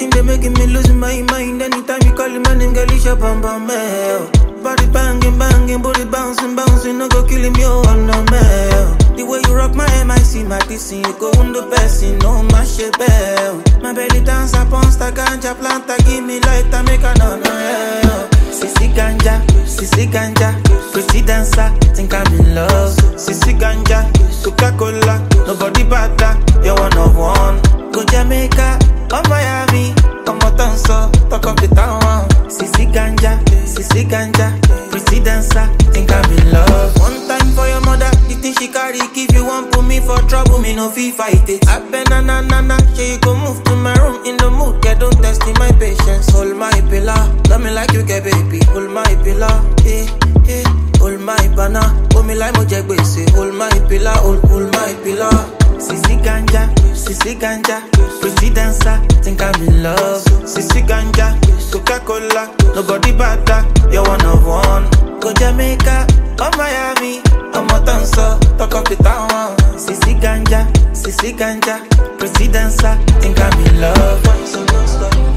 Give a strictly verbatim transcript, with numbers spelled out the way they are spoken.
thing they making me lose my mind. Anytime you call my name, girl, it's your bum bum mail. Body banging, banging, body bouncing, bouncing, no go killing me, oh no mail. The way you rock my M I C, my D C, you go on the best, you know my shit bell. My belly dance upon sta ganja planta, give me light, I make a no no yeah. Sissy ganja, sissy ganja, pretty dancer, think I'm in love. Sissy ganja, Coca-Cola, nobody better, you're one of one. Go Jamaica, or Miami, or Motanso, talk of the town. Sissy ganja, sissy ganja, pretty dancer, think I'm in love. One time for your mother, the thing she carry, if you want put me for trouble, me no fee fight it. I been na na na na, so you go move to my room in the mood, get don't test in my patience. Hold my pillar, love me like you get baby. Hold my pillar, eh, eh. Hold my banana, hold me like Mojagbe, say hold my pillar, hold, hold my pillar. Sissy ganja, sissy ganja, pretty dancer, think I'm in love. Sissy ganja, Coca-Cola, nobody better, you're one of one. Go Jamaica, or Miami, or Motanso, talk of the town. Sissy ganja, sissy ganja, pretty dancer, think I'm in love.